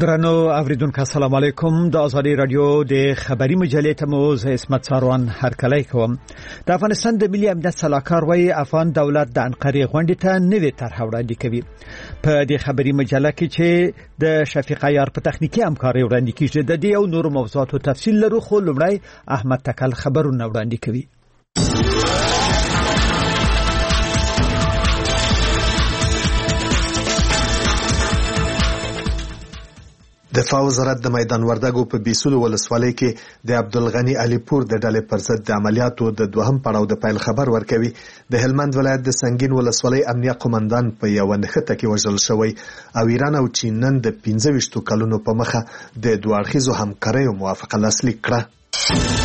ګرانو اوریدونکو السلام علیکم د ازادي رادیو د خبري مجلې ته مو زه اسمت ساروان هرکلی کوم. د افغانستان د ملي امنیت سلاکار وایي افغان دولت د انقرې غونډې ته نوې طرح وړاندې کوي. په دې خبري مجله کې چې د شفیق عیار په تخنیکی همکاري وړاندې کیږي د دې او نور موضوعاتو تفصیل لرو، خو لومړی احمد تکل خبرونه وړاندې کوي. دفاع وزارت د میدان وردګو په بیسلو ولسوالۍ کې د عبدالغنی علي پور د ډلې پر ضد د عملیاتو د دوهم پړاو د پیل خبر ورکوي. د هلمند ولایت د سنگین ولسوالۍ امنیه قومندان په یو نښته کې وژل شوی او ایران او چین نن د 25 کلونو په مخه د دوه اړخیزو همکاریو موافقه لاسلیک کړه.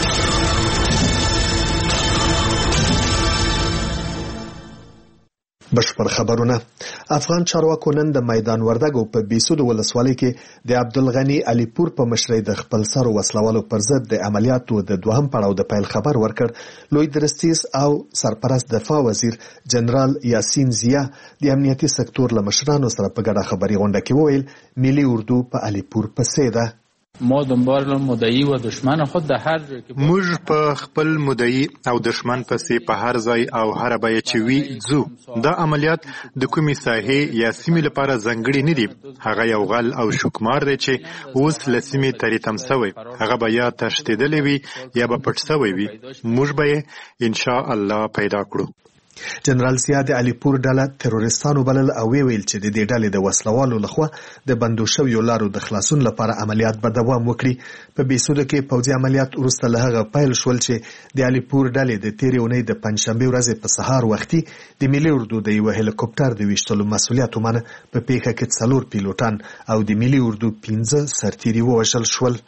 بشپړ خبرونه. افغان چارواکو نن د میدان وردګو په بیسود ولسوالۍ کې د عبدالغنی علي پور په مشرۍ د خپل سر وسلوالو پر ضد د عملیاتو د دوهم پړاو د پیل خبر ورکړ. لوی درستیز او سرپرست دفاع وزیر جنرال یاسین زیا د امنیتي سکتور له مشرانو سره په ګډه خبري غونډه کې وویل ملي اردو په علي پور پسې ده. ما دنبال مدعی و دشمن خود در هر جای که موږ په خپل مدعی او دشمن پسې په هر ځای او هر بیه چې وي ځو. دا عملیات د کومې ساحې یا سیمې لپاره ځانګړي نه دي. هغه یو غل او شکمار دی چې اوس له سیمې ترې تم سوی. هغه به یا تښتېدلی وي یا به پټ سوی وي. موږ به یې انشاء الله پیدا کړو. جنرال زیا د علي پور ډله تروریستانو بلل او ویل چې د دې ډلې د وسلوالو لخوا د بندو شویو لارو د خلاصون لپاره عملیات به دوام وکړي. په بیسوده کې پوځي عملیات وروسته له هغه پیل شول چې د علي پور ډلې د تیرې اونۍ د پنځشنبې ورځې په سهار وختي د ملي اردو د یو هلیکوپټر د ویشتلو مسؤلیت ومنه. په پیښه کې 4 پیلوټان او د ملي اردو 15 سرتیري ووژل شول.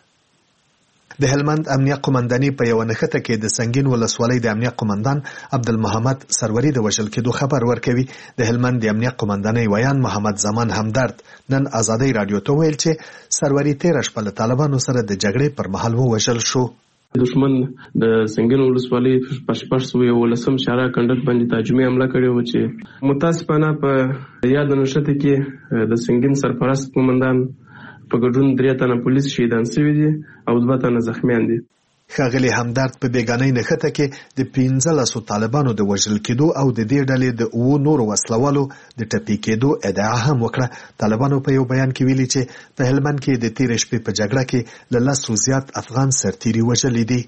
د هلمند امنیه قومنداني په یو نښته کې د سنگین ولسوالۍ د امنیه قومندان عبدالمحمد سروري د وژل کېدو خبر ورکوي. د هلمند د امنیه قومندانۍ ویان محمد زمان همدرد نن ازادۍ رادیو ته ویل چې سروري 13 شپه له طالبانو سره د جګړې پر مهال ووژل شو. دشمن د سنگین ولسوالۍ په 15 شارع کندک باندې تهاجمي حمله کړې و چې متاسفانه په یاد نښته کې د سنگین سرپرست قومندان په ګډون 3 تنه پولیس شهیدان شوي دي او 2 تنه زخمیان دي. ښاغلي همدرد په بیګانۍ نښته کې د 15 طالبانو د وژل کېدو او د دې ډلې د 9 نورو وسلوالو د ټپي کېدو ادعا هم وکړه. طالبانو په یو بیان کې ویلي چې په هلمند کې د تېرې شپې په جګړه کې له 10 زیات افغان سرتیري وژلي دي.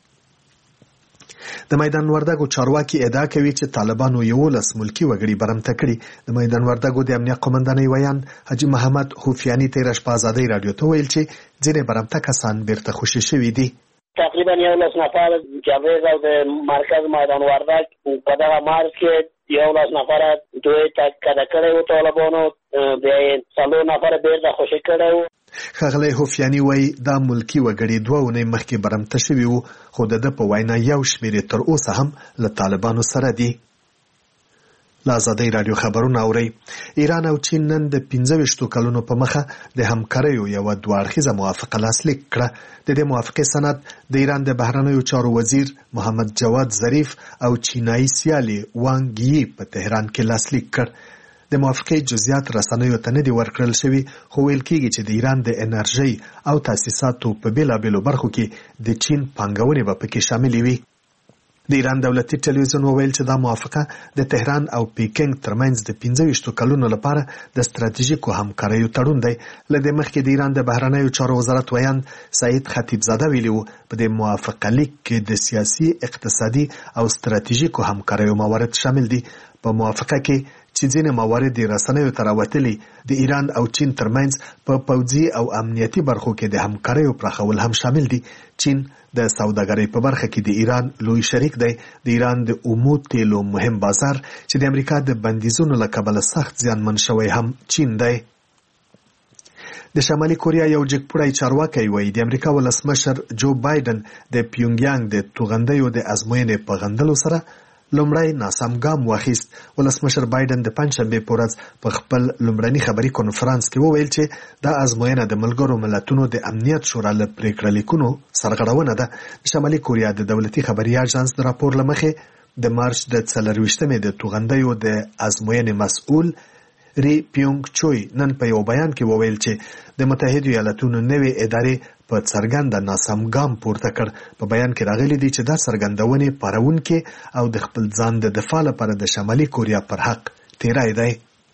د میدان وردګو چارواکي ادعا کوي چې طالبانو 11 ملکی وګړي برمته کړي. د میدان وردګو د امنیه قومندانۍ ویان حاجی محمد خوفیانی 13 شپه ازادۍ رادیو ته ویل چې ځینې برمته کسان بیرته خوشي شوي دي. تقریبا 11 نفر جبهه او د مرکز میدان وردګ په دغه مارچ کې 11 نفر دوی تک کړه او طالبانو د 4 نفر بیرته خوشي کړه. ښاغلی هوفیانی وایي دا ملکی وګړي 2 اونۍ مخکې برمته شوي وو، خو د ده په وینا یو شمېر تر اوسه هم له طالبانو سره دي. له ازادۍ رادیو خبرونه اورئ. ایران او چین نن د 25 کلونو په مخه د همکاریو یوه 2 اړخیزه موافقه لاسلیک کړه. د دې موافقې سند د ایران د بهرنیو چارو وزیر محمد جواد ظریف او چینایي سیالي وانګ یي په تهران کې لاسلیک کړ. د موافقې جزئیات رسنیو ته نه دي ورکړل شوي، خو ویل کېږي چې د ایران د انرژۍ او تاسیساتو په بېلابېلو برخو کې د چین پانګونې به پکې شاملې وي. د ایران دولتي ټلویزیون وویل چې دا موافقه د تهران او پیکنګ ترمنځ د 25 کلونو لپاره د ستراتیژیکو همکاریو تړون دی. له دې مخکې د ایران د بهرنیو چارو وزارت ویان سعید خطیبزاده ویلي وو په دې موافقه لیک کې د سیاسي، اقتصادي او ستراتیژیکو همکاریو موارد شامل دي. په موافقه کې چې ځینې موارد رسنیو ته راوتلي د ایران او چین ترمنځ په پوځي او امنیتي برخو کې د همکاریو پراخول هم شامل دي. چین د سوداګرۍ په برخه کې د ایران لوی شریک دی. د ایران د اومو تیلو مهم بازار چې د امریکا د بندیزونو له کبله سخت زیانمن شوی هم چین دی. د شمالي کوریا یو جګپوړی چارواکی وایي د امریکا ولسمشر جو بایدن د پیونګیانګ د توغندیو د ازموینې په غندلو سره لومړی ناسم ګام واخیست. ولسمشر بایدن د پنځشنبې په ورځ په خپل لومړني خبري کنفرانس کې وویل چې دا ازموینه د ملګرو ملتونو د امنیت شورا له پریکړه لیکونو سرغړونه ده. د شمالي کوریا د دولتي خبري اژانس د راپور له مخې د مارچ د 24مې د توغندیو د ازموینې مسؤل ری پیونګ چوي نن په یو بیان کې وویل چې د متحده ایالاتونو نوې ادارې په څرګنده ناسم ګام پورته کړ. په بیان کې راغلي دي چې دا څرګندونې پارونکې او د خپل ځان د دفاع لپاره د شمالي کوریا پر حق تیرای دی.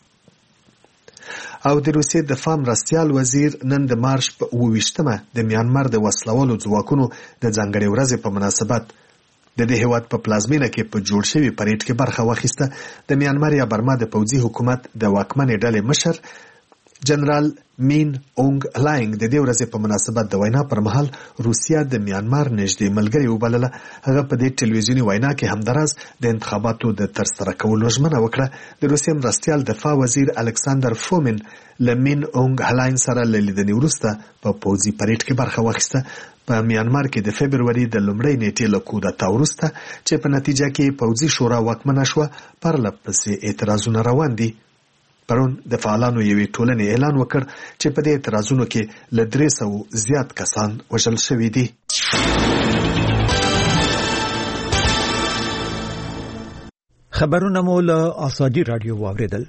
او د روسیې دفاع مرستیال وزیر نن د مارچ په 28مه د میانمار د وسلوالو ځواکونو د ځانګړې ورځې په مناسبت د دې هیواد په پلازمینه کې په جوړ شوي پریډ کې برخه واخیسته. د میانمار یا برما د پوځي حکومت د واکمنې ډلې مشر جنرال مین اونګ هلاینګ د دې ورځې په مناسبت د وینا پر مهال روسیا د میانمار نږدې ملګری وبلله. هغه په دې ټلویزیوني وینا کې همداراز د انتخاباتو د ترسره کولو ژمنه وکړه. د روسیې مرستیال دفاع وزیر الکساندر فومین له مین اونګ هلاینګ سره له لیدنې وروسته په پوځي پریډ کې برخه واخیسته. په میانمار کې د فبروري د لومړۍ نیټې له کودتا وروسته چې په نتیجه کې پوځي شورا واکمنه شوه پرله پسې اعتراضونه روان دي. پرون د فعالانو یوې ټولنې اعلان وکړ چې په دې اعتراضونو کې له 300 زیات کسان وژل شوي دي. خبرونه مو له آزادي رادیو واوریدل.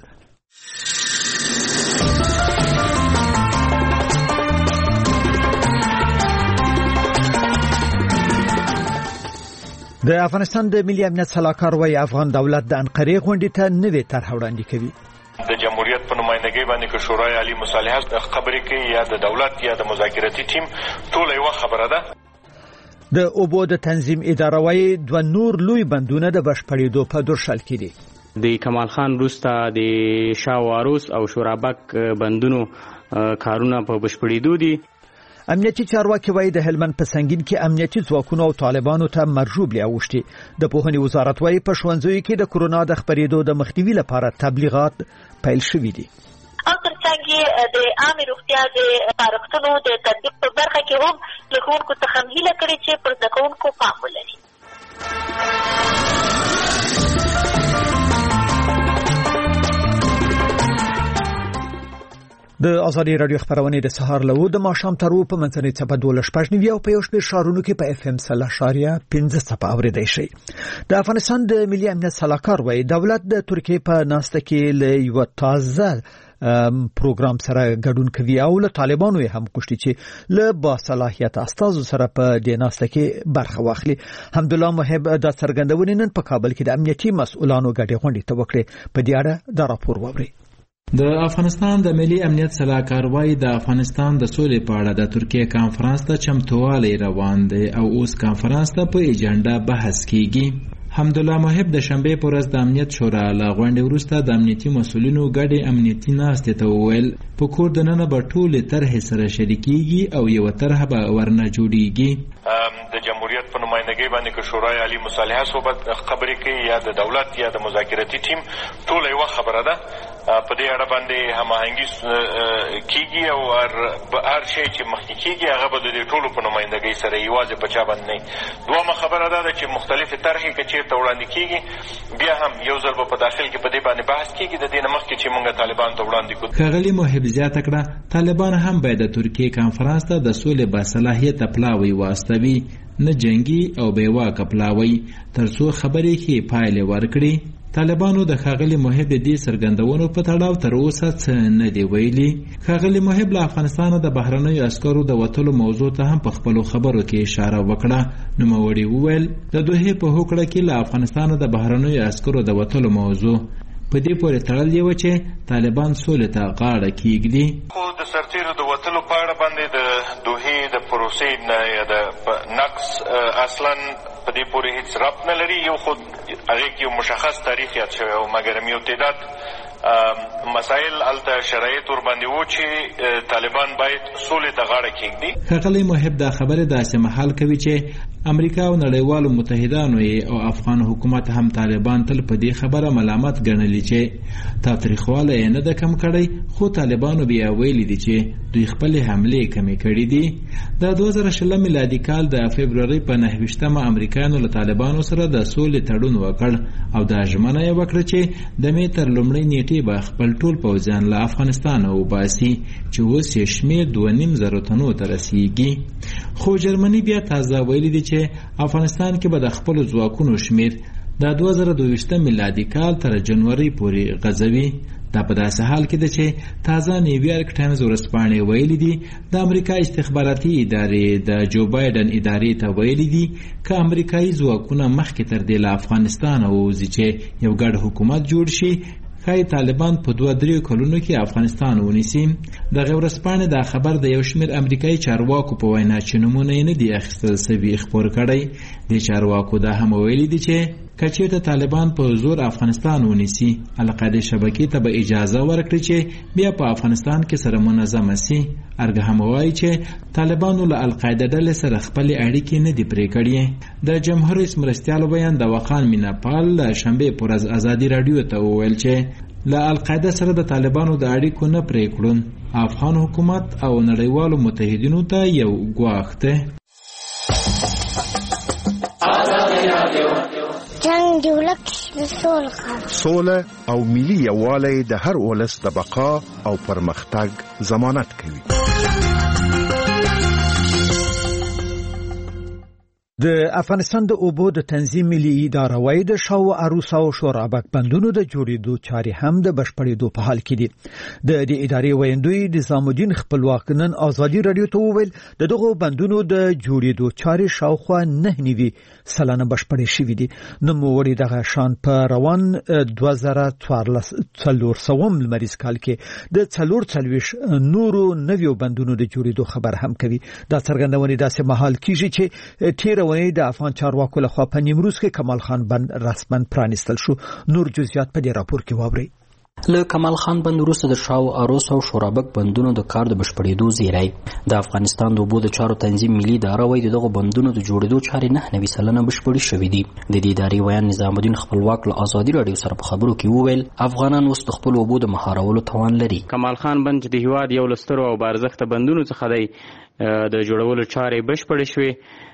د افغانستان د ملي امنیت سلاکار وایي افغان دولت د انقرې غونډې ته نوې طرح وړاندې کوي. د جمهوریت په نمائندګۍ باندې که شورای عالی مصالحه خبرې کوي یا د دولت یا د مذاکراتي ټیم ټول یو خبره ده. د اوبو د تنظیم اداره وایي 2 نور لوی بندونه د بشپړېدو په درشل کې دي. د کمال خان وروسته د شاواروس او شورابک بندونو کارونه په بشپړېدو دي. امنیتي چارواکي وایي د هلمند په سنگین کې امنیتي ځواکونو او طالبانو ته مرجوب لیاوشتي. د پوهنې وزارت وایي په ښوونځیو کې د کورونا د خپرېدو د مخنیوي لپاره تبلیغات پیل شوي دي. او ترڅنګ د عامه روغتیا د سپارښتنو د تطبیق په برخه کې هم له ښوونکو څخه هیله کړې چې پر زده کوونکو پام ولري. د آزادي رادیو خبرونه د سهار له د ماښام تر په منځنۍ څپه 12:15 او په یو شمېر ښارونو کې په FM 0.5 څپه اوریدای شي. د افغانستان د ملي امنیت سلاکار وایي دولت د ترکیې په ناسته کې له یو تازه پروګرام سره ګډون کوي او له طالبانو هم کوشتي چې له باصلاحیت استازو سره په دې ناسته کې برخه واخلي. حمدالله محب د څرګندونې نن په کابل کې د امنیتي مسؤلانو ګډې غونډې ته وکړې. په دې اړه دا راپور واوري. د افغانستان د ملي امنیت سلاکار وایي د افغانستان د سولې په اړه د ترکیې کانفرنس ته چمتووالی روان دی او اوس کانفرنس ته په ایجنډا بحث کیږي. حمدالله محب د شنبې په ورځ د امنیت شورا له غونډې وروسته د امنیتي مسؤلینو ګډې امنیتي ناستې ته وویل په کور دننه به ټولې طرحې سره شریکېږي او یوه طرحه به ورنه جوړېږي. د جمهوریت په نمائندګۍ باندې که شورای عالی مصالحه صحبت خبرې کوي یا د دولت یا د مذاکراتي ټیم ټول یو خبره ده. په دې اړه باندې هماهنګي کیږي او هر شی چې مخکې کیږي هغه به د ټولو په نمائندګۍ سره یوازې په چا باندې نه. دویمه خبره ده چې مختلفې طرحې که چېرته وړاندې کیږي بیا هم یو ځل به په داخل کې په دې باندې بحث کیږي د دې نه مخکې چې موږ طالبانو ته وړاندې کړو. ښاغلي محب زیاته کړه طالبان هم باید د ترکیې کانفرنس ته د سولې باصلاحیته پلاوی واستوي نه جنگي او بېواکه پلاوی تر څو خبرې ښې پایلې ورکړي. طالبانو د ښاغلي محب د دې څرګندونو په تړاو تر اوسه څه نه دی ویلي. ښاغلي محب له افغانستانه د بهرنیو عسکرو د وتلو موضوع ته هم په خپلو خبرو کې اشاره وکړه. نوموړي وویل د دوحې په هوکړه کې له افغانستانه د بهرنیو عسکرو د وتلو موضوع په دې پورې تړلې وه چې طالبان سولې ته غاړه کیږدي. خو د سرتیرو د وتلو په اړه باندې د دوحې د پروسې نه یا د نقص اصلا په دې پورې هیڅ ربط نه لري. یو خود هغې کې یو مشخص تاریخ یاد شوی او مګر یو تعداد مسائل الته شرایط ور باندې وو چې طالبان باید سولې ته غاړه کیږدي. ښاغلی محب دا خبرې داسې مهال کوي چې امریکا او نړیوالو متحدانو او افغان حکومت هم طالبان تل په دې خبره ملامت ګڼلي چې تاوتریخوالی یې نه ده کم کړی، خو طالبانو بیا ویلي دي چې دوی خپلې حملې کمې کړي دي. د 2020 میلادي کال د فبرورۍ په 9 امریکایانو له طالبانو سره د سولې تړون وکړ او دا ژمنه یې وکړه چې د مې تر لومړۍ نیټې به خپل ټول پوځیان له افغانستانه وباسي چې اوس یې شمېر 2.5 تنو ته رسیږي. خو جرمني بیا تازه ویلي دي چې افغانستان کې به د خپلو ځواکونو شمېر د 2022 میلادي کال تر جنوري پورې غځوي. دا په داسې حال کې ده چې تازه نیویارک ټایمز ورځپاڼې ویلي دي د امریکا استخباراتي ادارې د جو بایدن ادارې ته ویلي دي که امریکایي ځواکونه مخکې تر دې له افغانستانه ووځي چې یو ګډ حکومت جوړ شي ښایي طالبان په 2-3 کلونو کې افغانستان ونیسي. دغه ورځپاڼې دا خبر د یو شمېر امریکایي چارواکو په وینا چې نومونه یې نه دي اخیستل سوي خپور کړی. دې چارواکو دا هم ویلي دي چې که چېرته طالبان په زور افغانستان ونیسي القاعدې شبکې ته به اجازه ورکړي چې بیا په افغانستان کې سره منظمه سي. ارګه هم وایي چې طالبانو له القاعده ډلې سره خپلې اړیکې نه دي پرې کړې. د جمهور رئیس مرستیالو بیان د وقان میناپال شنبې پر ورځ ازادي راډیو ته وویل چې له القاعده سره د طالبانو د اړیکو نه پرې کړون افغان حکومت او نړیوالو متحدینو ته یو ګواښ دی. جنگ جوړک سوله او ملي یووالی د هر ولس د بقا او پرمختګ ضمانت کوي. د افغانستان د اوبو د تنظیم ملي اداره وايي د شاو عروس او شورابک بندونو د جوړېدو چارې هم د بشپړېدو په حال کې دي. د دې ادارې ویاندوی نظام الدین خپلواک نن ازادي رادیو ته وویل د دغو بندونو د جوړېدو چارې شاوخوا 9 سلنه بشپړې شوې دي. نوموړي دغه شان په روان 2014 لمریز کال کې د 44 نورو نویو بندونو د جوړېدو خبر هم کوي. دا څرګندونه داسې مهال کیږي چې تیرونی د افغان چارواکو لخوا په نیمروز کې کمال خان بند رسماً پرانیستل شو. نور جزئیات په دې راپور کې واورئ. له کمال خان بند وروسته د شاو عروس او شورابک بندونو د کار د بشپړېدو زیری. د افغانستان د اوبو د چارو تنظیم ملي اداره وايي دغه بندونو د جوړېدو چارې 9 سلنه بشپړې شوې دي. د دې ادارې ویان نظام الدین خپلواک له ازادي رادیو سره په خبرو کې وویل افغانان اوس د خپل اوبو د مهارولو توان لري. کمال خان بند د هیواد یو لسترو او بارزخته بندونو څخه دی د جوړولو چارې بشپړې شوې.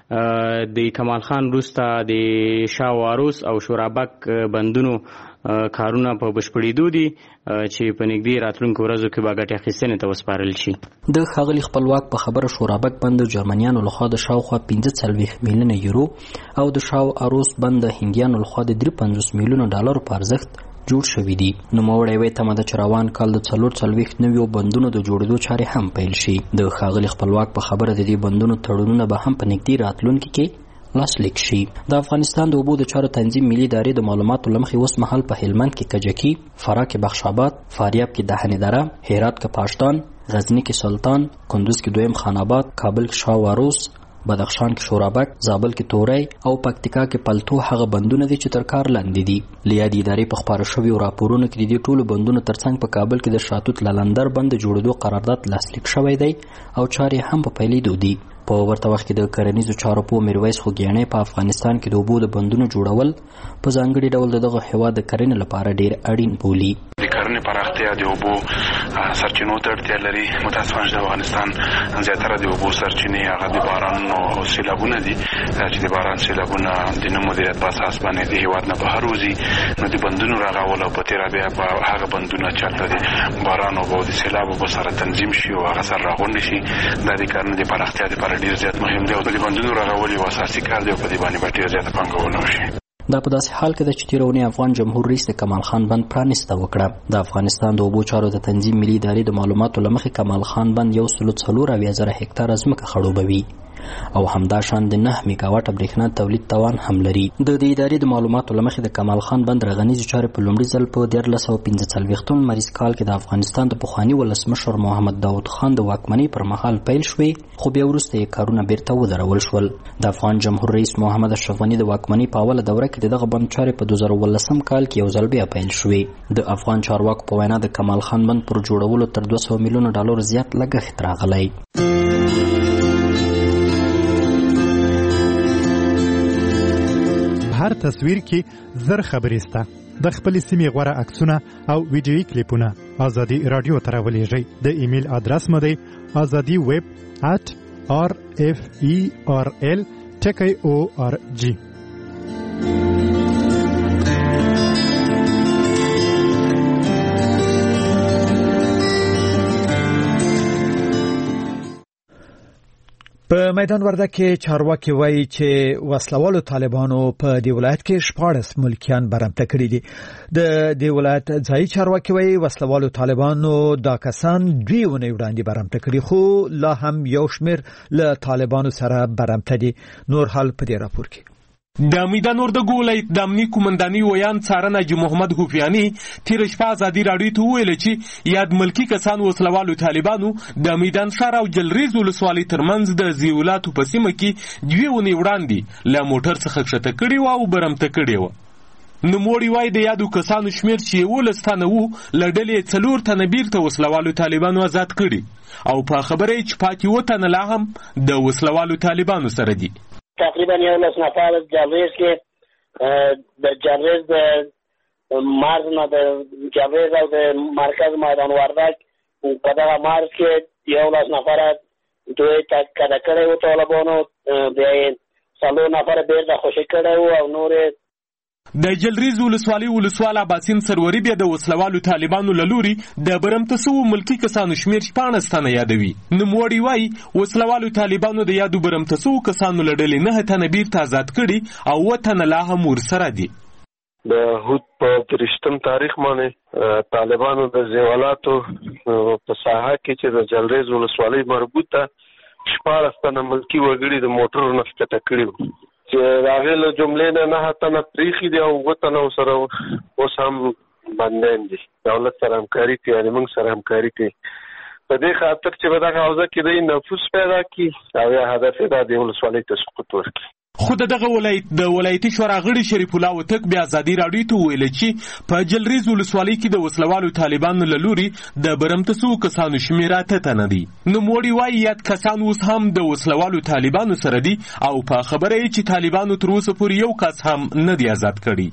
د کمال خان وروسته د شاو عروس او شورابک بندونو کارونه په بشپړېدو دي چې په نږدې راتلونکو ورځو کې به ګټې اخیستنې ته وسپارل شي. د ښاغلي خپلواک په خبره شورابک بند د جرمنیانو لخوا د شاوخوا 45 میلیونه یورو او د شاو عروس بند د هندیانو لخوا د 53 میلیونه ډالرو په ارزښت جوړ شوی دی. نوموړی وایي تمه ده چې روان کال د 44 نویو بندونو د جوړېدو چارې هم پیل شي. د ښاغلي خپلواک په خبره د دې بندونو تړونونه به هم په نږدې راتلونکي کې لاسلیک شي. د افغانستان د اوبو د چارو تنظیم ملي ادارې د معلوماتو له مخې اوس مهال په هلمند کې کجکي، فراه کې بخش آباد، فاریاب کې دهنې دره، هرات کې پاشتان، غزنی کې سلطان، کندوز کې دویم خان آباد، کابل کې شاو عروس، بدخشان کې شورابک، زابل کې تورای او پکتیکا کې پلتو هغه بندونه دي چې تر کار لاندې دي. لیادي ادارې په خبرو شویو راپورونو کې د دې ټولو بندونو ترڅنګ په کابل کې د شاتوت لالندر بند جوړېدو قرارداد لاسلیک شوی دی او چارې هم په پیلېدو دي. په ورته وخت کې د کرنیزو چارو په میرویس خوګیاڼي په افغانستان کې د اوبو د بندونو جوړول په ځانګړي ډول دغه هیواد د کرنې لپاره ډیر اړین بولي. د کرنې پراختیا د اوبو سرچینو ته اړتیا لري. متاسفانه د افغانستان زیاتره د اوبو سرچینې هغه د باران او سیلابونه دي چې د باران سیلابونه د نه مدیریت په اساس باندې د هیواد نه بهر وځي. نو د بندونو رغول او په تیر بیا هغه بندونه چې د باران او د سیلاب په سره تنظیم شي او هغه سره راغونډ شي د کرنې د پراختیا لپاره ډیر زیات مهم دی او د بندونو رغول یو اساسي کار دی او په دې باندې ډیر زیات پانګونه وشي. دا په داسې حال کې د چتیرونی افغان جمهور رئیس کمال خان بند پرانیسته وکړه. د افغانستان د اوبو چارو د تنظیم ملي ادارې د معلوماتو لمخې کمال خان بند 1.4 هکتاره ځمکه خړوبوي او همدا شان د 9 میگاواټ برېښنا تولید توان هم لري. د دې ادارې د معلوماتو لمخې د کمال خان بند رغنیزو چارې په لومړي ځل په 1945 لمریز کال کې د افغانستان د پخواني ولسمشر محمد داود خان د واکمنۍ پر مهال پیل شوې خو بیا وروسته یې کارونه بیرته ودرول شول. د افغان جمهور رئیس محمد اشرف غني د واکمنۍ په اوله دوره کې دغه بند چارې په 2019 کال کې یو ځل بیا پیل شوې. د افغان چارواکو په وینا د کمال خان بند پر جوړولو تر 200 میلیونه ډالر زیات لګښت راغلی. هر تصویر کې زر خبرې سته. د خپلې سیمې غوره عکسونه او ویډیویي کلیپونه ازادي رادیو ته راولېږئ. د ایمیل ادرس مو دی azadi@referl.org. په په میدان وردګ کې چارواکي وایي چې وسلوالو طالبانو په دې ولایت کې 14 ملکیان برمته کړي دي. د دې ولایت ځایي چارواکي وایي وسلوالو طالبانو دا کسان 2 ونې وړاندې برمته کړي، خو لا هم یو شمېر له طالبانو سره برمته دي. نور حال په دې راپور کې. د میدان وردګ ولایت د امنیه قومندانۍ ویان څارنه حاجي محمد حفیاني تیر شپه ازادي راډیو ته وویل چې یاد ملکی کسان وسلوالو طالبانو د میدان ښار او جلریز ولسوالۍ ترمنځ د زیولاتو په سیمه کې 2 ونې وړاندې له موټر څخه کښته کړي وو او برمته کړي وو. نوموړي وایي د یادو کسانو شمېر چې 11 تنه وو له ډلې 4 تنه بیرته وسلوالو طالبانو آزاد کړي او په خبره یې چې پاتې 7 تنه لا هم د وسلوالو طالبانو سره دي. تقریبا 11 نفر جلریز کې د جلریز د مارز نه د جلریز او د مرکز میدان وردګ په دغه مارز کې 11 نفر دوی تک کډه کړی وو طالبانو، بیا یې 4 نفر بیرته خوشي کړی وو او نور د جلریز ولسوال عباسین سروري بیا د وسلوالو طالبانو له لوري د برمته شوو ملکي کسانو شمېر 14 تنه یادوي. نوموړي وایي وسلوالو طالبانو د یادو برمته شوو کسانو له ډلې 9 تنه بیرته آزاد کړي او 7 تنه لا هم ورسره دي. د هود په 23 تاریخ باندې طالبانو د زیولاتو په ساحه کې چې د جلریز ولسوالۍ مربوطه 14 تنه ملکي وګړي د موټرو نه ښکته کړي وو چې هغه له جملې نه 9 تنه پریخي دي او 7 تنه سره اوس هم باندې دي. دولت سره همکاري کوي، یعنې موږ سره همکاري کوي په دې خاطر چې په دغه حوزه کې د نفوذ پیدا کړي او یا هدف یې د ولسوالۍ ته سقوط ورکړي. خو دغه ولایت د ولایتي شورا غړي شریف الله وتک بیا ازادي راډیو ته ویل چې په جلریز ولسوالۍ کې د وسلوالو طالبانو له لوري د برمته شوو کسانو شمېر 8 تنه دي. نوموړي وایي یاد کسان اوس هم د وسلوالو طالبانو سره دي او په خبره یې چې طالبانو تر اوسه پورې یو کس هم نه دی آزاد کړي.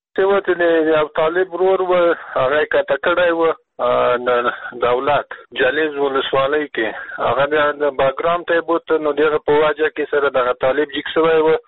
یو طالب ورور و هغه کته کړی و دولت جلیز ولسوالۍ کې هغه د باګرام ته بوت نو دغه په واجه کې سره دغه طالب جګ شوی و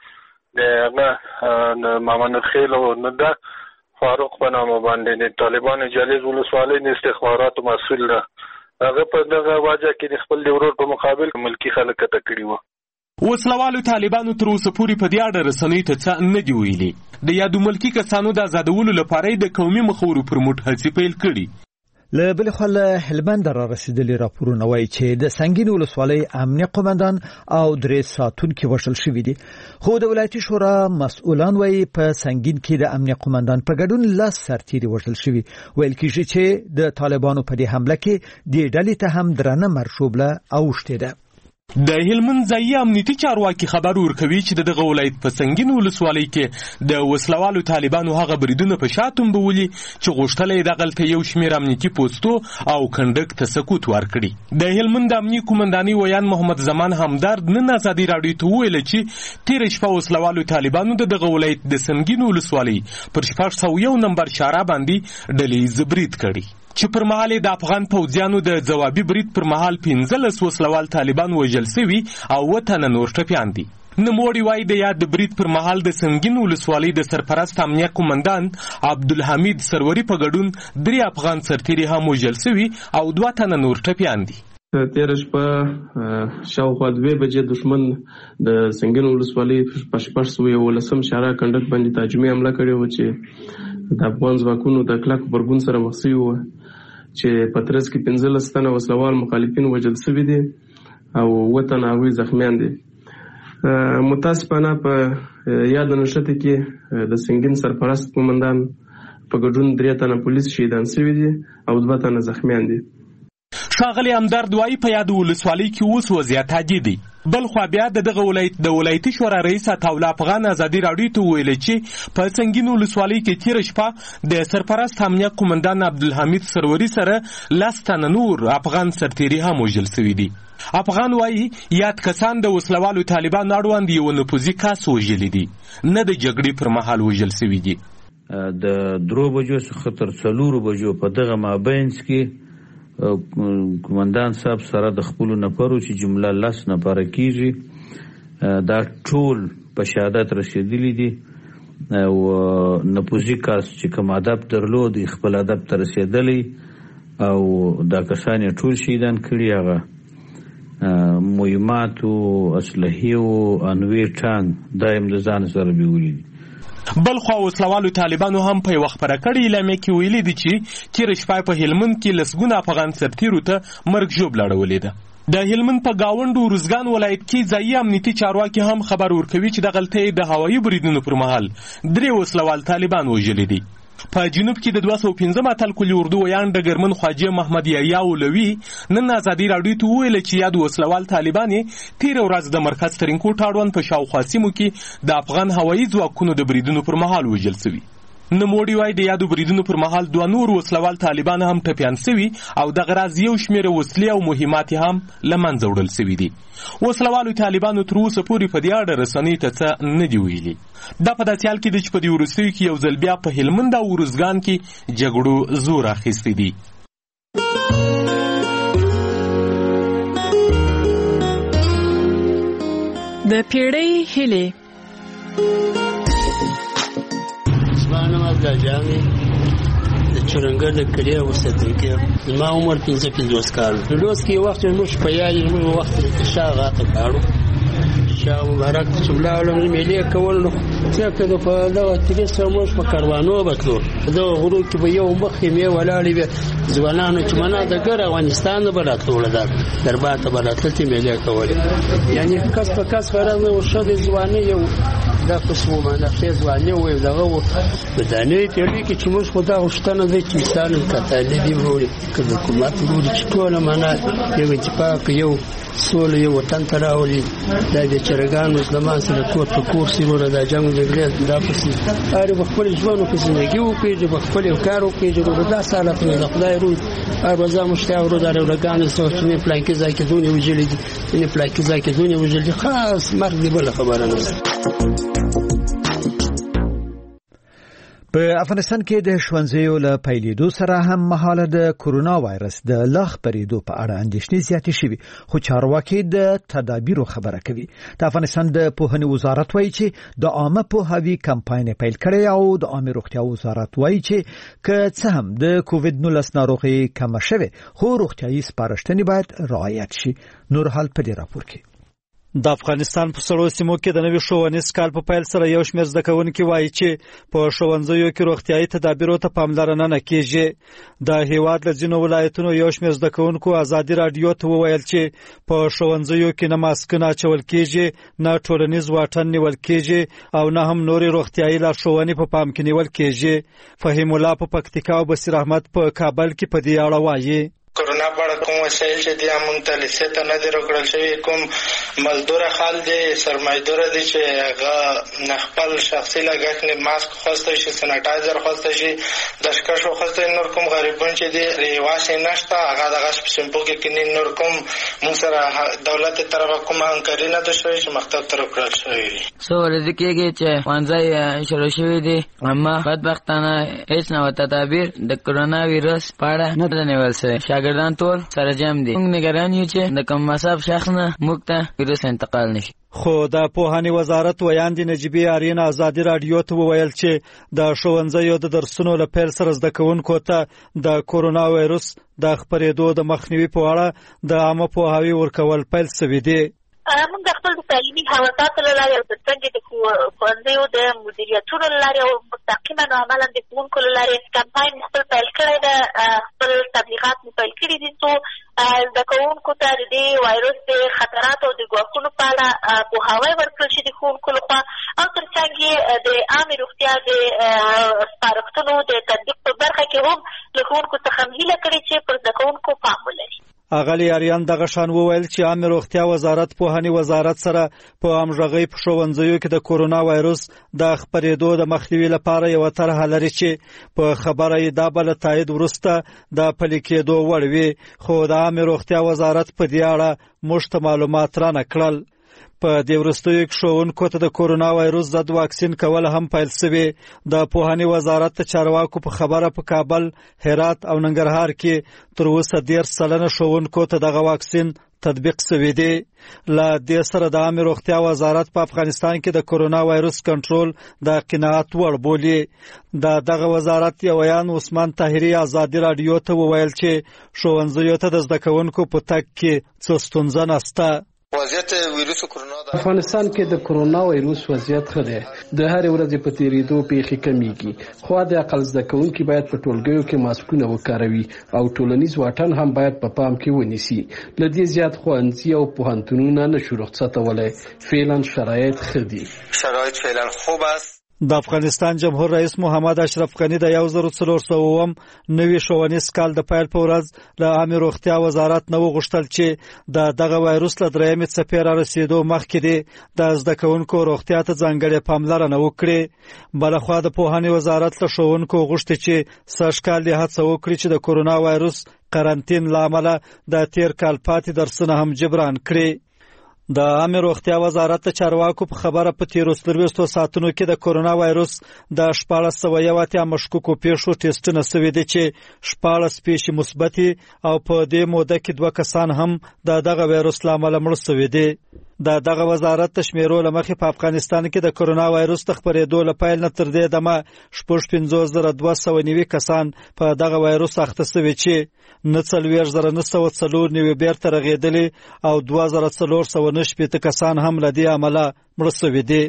د مامن خیل او نده فاروق په نامه باندې د طالبان جلیز ولسوالۍ د استخباراتو مسؤل ده. هغه په دغه واجه کې خپل ورور په مقابل ملکی خلک کته کړی و. وسلوالو طالبانو تر اوسه پورې په دې اړه رسنیو ته څه نه دی ویلي. د یادو ملکي کسانو د آزادولو لپاره د قومي مخورو پر مټ هڅې پیل کړي. له بل خوا له هلمند را رسیدلي راپورونه وایي چې د سنگین ولسوالۍ امنیه قومندان او 3 ساتونکي وژل شوي دي، خو د ولایتي شورا مسؤلان وایي په سنگین کې د امنیه قومندان په ګډون 10 سرتیري وژل شوي. ویل کېږي چې د طالبانو په دې حمله کې د ډلې ته هم درنه مرشوبله اوښتې ده. د هلمند ځایي امنیتي چارواکي خبر ورکوي چې دغه ولایت په سنگین ولسوالۍ کې د وسلوالو طالبانو هغه بریدونه په شاتم بولي چې غوښتل یې دغلته یو شمېر امنیتي پوستو او کنډک ته سکوت ورکړي. د هلمند امنیه قومندانۍ ویان محمد زمان همدرد نن ازادي راډیو ته وویل چې تیر شپه وسلوالو طالبانو دغه ولایت د سنگین ولسوالۍ پر 401 نمبر شاره باندې ډلې برید کړي چې پر مهال د افغان پوځیانو د ځوابي برید پر مهال 15 وسلوال طالبان وژل شوي او 7 تنه نور ټپیان دي. نوموړي وایي د یاد برید پر مهال د سنگین ولسوالۍ د سرپرست امنیه قومندان عبدالحمید سروري په ګډون 3 افغان سرتیري هم وژل شوي او 2 تنه نور ټپیان دي. تیر شپه شاوخوا 2 بجې دښمن د سنگین ولسوالۍ په 14 شاره کنډک باندې تهاجمي حمله کړې و چې د افغان ځواکونو د کلک غبرګون سره مخ شوي وو چې په ترڅ کې 15 تنه وسلوال مخالفین وژل شوي دي او 7 تنه هغوی زخمیان دي. متاسفانه په یاد نښته کې د سنگین سرپرست قومندان په ګډون 3 تنه پولیس شهیدان شوي دي او 2 تنه زخمیان دي. ښاغلی همدرد وایي په یاد ولسوالۍ کې اوس وضعیت عادي دی. بل خو بیا دغه ولایت د ولایتي شورا رئیس عطاالله افغان ازادي راډیو ته ویل چې په سنگین ولسوالۍ کې تیر شپه د سرپرست امنیه قومندان عبدالحمید سروري سره 10 تنه نور افغان سرتیري هم وژل شوي دي. افغان وایي یاد کسان د وسلوالو طالبان اړوند یو نفوذي کس وژلي دي، نه د جګړې پر مهال وژل شوي دي. د 3 بجو څخه تر 4 بجو په دغه مابینځ کې قومندان صاحب سره د خپل نفرو چې جمله 10 نفر کیږي دا ټول په شهادت رسیدلی دي او نفوذي کس چې کوم ادب درلود خپل ادب ته رسیدلی او دا کسان ټول شهیدان کړي. هغه مهماتو اسلحې او انوي ټانک دایم د ځان سره بیولي. بل خو وسلوالو طالبانو هم په وخت پر کړي اعلامیه کې ویلي دي چې تیر شپه په هلمند کې لسګونه افغان سرتیرو ته مرګ ژوبله اړولې ده. د هلمند په گاونډ روزګان ولایت کې ځایي امنیتي چارواکي هم خبر ورکوي چې د غلطۍ د هوایي بریدونو پر مهال 3 وسلوال طالبان وژلي دي. په جنوب کې د 215 اتل کلی اردو ویان ډګرمن خواجه محمد یحیی اولوی نن ازادي راډیو ته ویل چې یاد وسلوال طالبان تیر ورځ د مرکز ترینکوټ اړوند په شاوخوا سیمو کې د افغان هوایي ځواکونو د بریدونو پر مهال وژل شوي. نموړي وای د یادو بریدونو پر مهال 2 نور وسلوال طالبان هم ټپيان شوي او د غراز یو شمېر وسلې او مهمات هم لمنځه وړل شوي دي. وسلوالو طالبانو تر اوسه پورې په دې اړه رسنۍ ته څه نه دی ویلي. دا په داسې حال کې ده چې په دې وروستیو کې یو ځل بیا په هلمند او روزګان کې جګړو زور اخیستی دی. د پیړۍ هیلې د جامې د چرنګر د کلي اوسېدونکی زما عمر 55 کال د لوس کې وخت موږ په یاري موږ وخت شاغه تکاړو شاه مبارک چې بلاولم ملي کول نو څنګه په دغه تریسه موږ په کاروانو بتلو دا غرو کې به یو مخ یې ولاړې به ځوانانو چې منا د ګر افغانستان نه براتلو لدار دربار ته براتلتي ملي کول یعنی کس په کس فرض نو شد ځواني یو دا قسمه ما نفسي ځواني وي دغه بدانه تیری کې چې موږ خدا غشتنه د چې مثال کتالي دی وروړي کله حکومت وروړي چې ټول معنا یو اتفاق یو سول یو وطن تراولي د چرګانو زمان سره کور په کور سیرونه د جنگ جګړه د پسې اړ خپل ژوند په زندګي او په خپل کار او په دا ساله په خدای روز ارزه مشتاق رو داره ولگان سوچنی پلانکی زاکی دونی وجلی این پلانکی زاکی دونی وجلی خاص مرد بل خبره نست. په افغانستان کې د ښوونځیو له پیلېدو سره هم مهاله د کورونا وایرس د لا خپرېدو په اړه اندېښنې زیاتې شوي خو چارواکي د تدابیرو خبره کوي. د افغانستان د پوهنې وزارت وایي چې د عامه پوهاوي کمپاین پیل کړی او د عامه روغتیا وزارت وایي چې که څه هم د کووډ 19 ناروغي کم شوه خو روغتیايي سپارښتنې باید رعایت شي. نور حال په دې راپور کې د افغانستان په سړو سیمو کې د نوي ښوونیز کال په پیل سره یو شمېر زده کوونکي وایي چې په ښوونځیو کې روغتیايي تدابیرو ته پاملرنه نه کیږي. د هیواد له ځینو ولایتونو یو شمېر زده کوونکو ازادي راډیو ته وویل چې په ښوونځیو کې نه ماسکونه اچول کیږي نه ټولنیز واټن نیول کیږي او نه هم نورې روغتیايي لارښوونې په پام کې نیول کیږي. فهیم الله په پکتیکا او بصیر احمد په کابل کې په دې اړه وایي. کورونا په کوم وسایل چې د امون تلسه ته نه درکړل شوی کوم مزدور خال دي سرمایدور دي چې هغه خپل شخصي لګښت ماسک خوسته شي سانیټایزر خوسته شي د شکشو خوسته نور کوم غریبون چې دي ریواش نشته هغه د غش سمپو کې نور کوم موږ سره دولت طرفه کوم انکاري نه ده شوی چې مختلف طرف کړل شوی سو ورته کېږي چې وانځي شروع شوی دي اما بدبختانه هیڅ نه تدابیر د کورونا وایرس په اړه نه نیول شوی. شاګردان ټول سره جام دي. موږ نگران یو چې د کوم مصاب شخص نه موږ ته وایرس انتقال نشي. خو د پوهنې وزارت ویاندې نجیبې آرین ازادي راډیو ته وویل چې د ښوونځیو د درسونو له پیل سره زده کوونکو ته د کورونا وایرس د خپرېدو د مخنیوي په اړه د عامه پوهاوي ورکول پیل شوي دي. موږ د خپل تعلیمي حواساتو له لارې او ترڅنګ د ښوونځیو د مدیریتونو له لارې او مستقیما عملا د ښوونکو له لارې کمپاین خپل پیل کړی ده. خپل تبلیغات مو پیل کړي دي څو زده کوونکو ته د دې وایرس د خطراتو او د ګواښونو په اړه پوهاوی ورکړل شي د ښوونکو لخوا او ترڅنګ یې د عامې روغتیا د سپارښتنو د تطبیق په برخه کې هم له ښوونکو څخه هیله کړې چې پر زده کوونکو پام ولري. اغلی اریان دغه شان وویل چې عامه روغتیا وزارت پوهنې وزارت سره په همغږۍ په ښوونځیو کې د کورونا وایرس د خپرېدو د مخنیوي لپاره یو طرحه لري چې په خبره یې دا بل تایید وروسته د پلي کېدو وړ وي خو د عامه روغتیا وزارت په دې اړه موږ ته معلومات را نه کړل. په دې وروستیو کې ښوونکو ته د کورونا وایروس ضد واکسین کول هم پیل شوي. د پوهنې وزارت د چارواکو په خبره په کابل، هرات او ننګرهار کې تر اوسه 13 سلنه ښوونکو ته دغه واکسین تطبیق شوی دی. له دې سره د عامه روغتیا وزارت په افغانستان کې د کورونا وایروس کنټرول د قناعت وړ بولي. دغه وزارت یو بیان عثمان طاهري ازادي رادیو ته وویل چې ښوونځیو ته د زده کوونکو په تګ کې څه ستونزه نشته. وضعیت ویروس کرونا د افغانستان کې د کرونا وایروس وضعیت ښه دی. د هرې ورځې په تیریدو پیښې کمیږي، خو د عقل زده کوونکي باید په ټولګیو کې ماسکونه وکاروي او ټولنیز واټن هم باید په پام کې ونیسي. له دې زیات ښوونځي او پوهنتونونه نشو رخصتولی. فعلا شرایط ښه دي. شرایط فعلا خوب است. د افغانستان جمهور رئیس محمد اشرف غنی د 1400 نوي ښوونیز کال د پیل په ورځ له عامه روغتیا وزارت نه وغوښتل چې دغه وایروس له درېیمې څپې را رسېدو مخکې د زده کوونکو روغتیا ته ځانګړې پاملرنه وکړي. بلخوا د پوهنې وزارت له ښوونکو غوښتي چې سږ کال یې هڅه وکړي چې د کورونا وایروس قرنطین له امله د تیر کال پاتې درسونه هم جبران کړي. د عامه روغتیا وزارت د چارواکو په خبره په تیرو 24 ساعتونو کې د کورونا وایروس د 1480 مشکوکو پیښو ټیسټونه شوي دي چې 14 پیښې مثبت او په دې موده کې 2 کسان هم دغه وایروس له امله مړه شوي دي. دغه وزارت د شمیرو له مخې په افغانستان کې د کورونا وایروس د خپرېدو له پیل نه تر دې دمه 55,290 کسان په دغه وایروس اخته شوي چې 49,994 بیرته رغېدلي او 2,490 کسان هم له دې امله مړه شوي دي.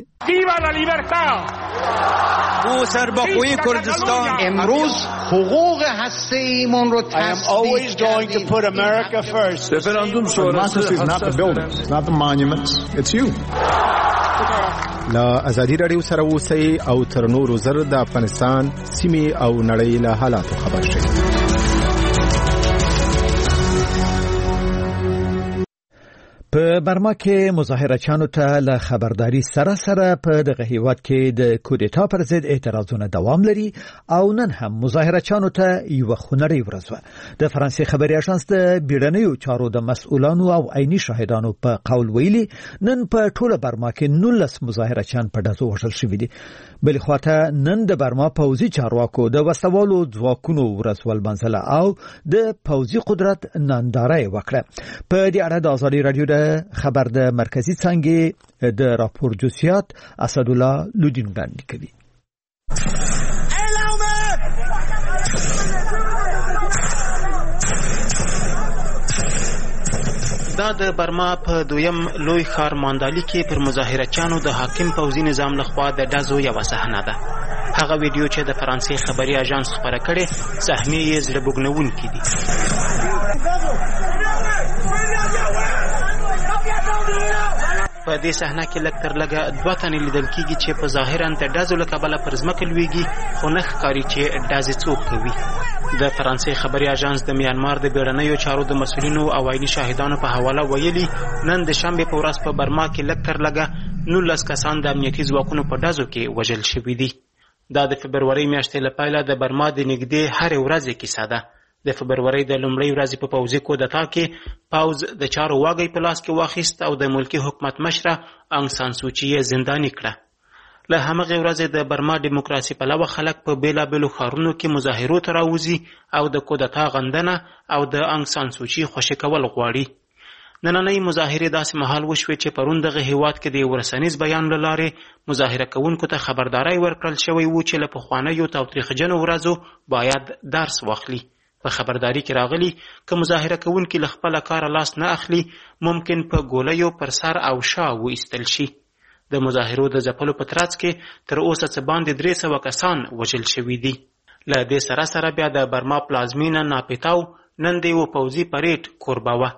ما سرباخوی کردستان امروز حقوق هسته‌ایمان رو تثبیت کردیم. رفراندوم is not the buildings, it's not the monuments, it's you. لا ازادي رادیو سره اوسئ او تر نورو زر د افغانستان سیمې او نړۍ له حالاتو خبر شئ. په برما کې مظاهرچیانو ته له خبرداري سره په دغه هیواد کې د کودتا پر ضد اعتراضونه دوام لري او نن هم مظاهرچیانو ته یو خونړی ورځ وه. د فرانسې خبري اژانس د بیړنیو چارو د مسؤلانو او عیني شاهدانو په قول ویلي نن په ټوله برما کې 19 مظاهرچیان په ډزو وژل شوي دي. بل خواته نن د برما پوځي چارواکو د وسوالو ځواکونو ورځ ولمنځله او د پوځي قدرت ننداره وکړه. په دې اړه د ازادي رادیو د خبر د مرکزی څنګه د راپور جزئیات اسدالله لودین وړاندې کوي. دا د برما په دویم لوی ښار ماندالي کې پر مظاهرچیانو د حاکم پوځي نظام لخوا د ډزو یوه صحنه ده. هغه ویډیو چې د فرانسې خبري اژانس خپره کړې صحنې یې زړه بوږنونکې دي. په دې صحنه کې لږ تر لږه 2 تنې لیدل کېږي چې په ظاهرا د ډزو له کبله پر ځمکه لویږي، خو نه ښکاري چې ډزې څوک کوي. د فرانسې خبري اژانس د میانمار د بیړنیو چارو د مسؤلینو او عیني شاهدانو په حواله ویلي نن د شنبې په ورځ په برما کې لږ تر لږه 19 کسان د امنیتي ځواکونو په ډزو کې وژل شوي دي. دا د فبرورۍ میاشتې له پیله د برما د نږدې هرې ورځې کیسه ده. د فبرورۍ د لومړۍ ورځې په پوځي کودتا کې پوځ د چارو واګۍ په لاس کې واخیست او د ملکي حکومت مشره انګ سان سوچي یې زنداني کړه. له همغې ورځې د برما ډیموکراسي پلوه خلک په بېلابېلو ښارونو کې مظاهرو ته راوځي او د کودتا غندنه او د انګ سان سوچي خوشي کول غواړي. نننۍ مظاهرې داسې مهال وشوې چې پرون دغه هیواد کې د یو رسنیز بیان له لارې مظاهره کوونکو ته خبرداری ورکړل شوی و چې له پخوانیو تاوتریخجنو ورځو باید درس واخلي. په خبرداری کې راغلی که مظاهره کوونکي له خپله کاره لاس نه اخلي ممکن په ګولیو پر سر او شا وایستل شي. د مظاهرو د ځپلو په ترڅ کې تر اوسه څه باندې 300 کسان وژل شوي دي. له دې سره بیا د برما پلازمینه ناپیتاو نن د یو پوځي پریډ کوربه وه.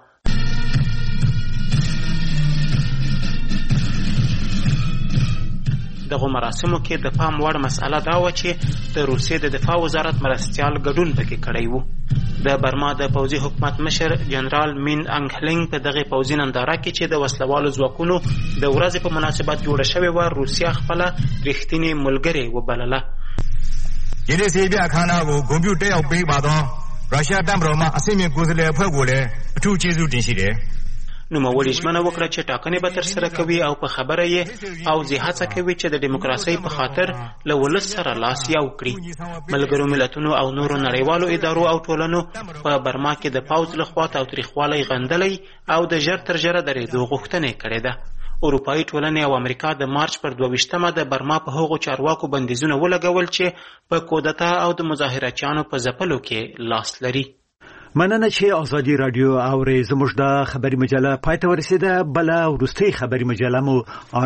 دغه مراسمو کې د پام وړ مسأله دا و چې د روسیې د دفاع وزارت مرستیال ګډون پکې کړی و. د برما د پوځي حکومت مشر جنرال مین انګ هلینګ په دغه پوځي ننداره کې چې د وسلوالو ځواکونو د ورځې په مناسبت جوړه شوې وه روسیه خپله رښتینې ملګرې وبلله. ယနေ့စေပြအခမ်းအနားကိုဂုဏ်ပြုတက်ရောက်ပေးပါသောရုရှားတပ်မတော်မှအဆင့်မြင့်ကိုယ်စားလှယ်အဖွဲ့ကိုလည်းအထူးကျေးဇူးတင်ရှိတယ်. نوموړي ژمنه وکړه چې ټاکنې به ترسره کوي او په خبره یې او هڅه کوي چې د ډیموکراسۍ په خاطر له ولس سره لاس یو کړي. ملګرو ملتونو او نورو نړیوالو ادارو او ټولنو په برما کې د پوځ لخوا تاوتریخوالی غندلی او د ژر تر ژره درېدو غوښتنه کړې ده. اروپایي ټولنې او امریکا د مارچ پر 22مه د برما په هغو چارواکو بندیزونه ولګول چې په کودتا او د مظاهرچیانو په ځپلو کې لاس لري. مننه چې ازادي رادیو او زموږ د خبري مجله پای ته ورسیده. بل وروستۍ خبري مجله مو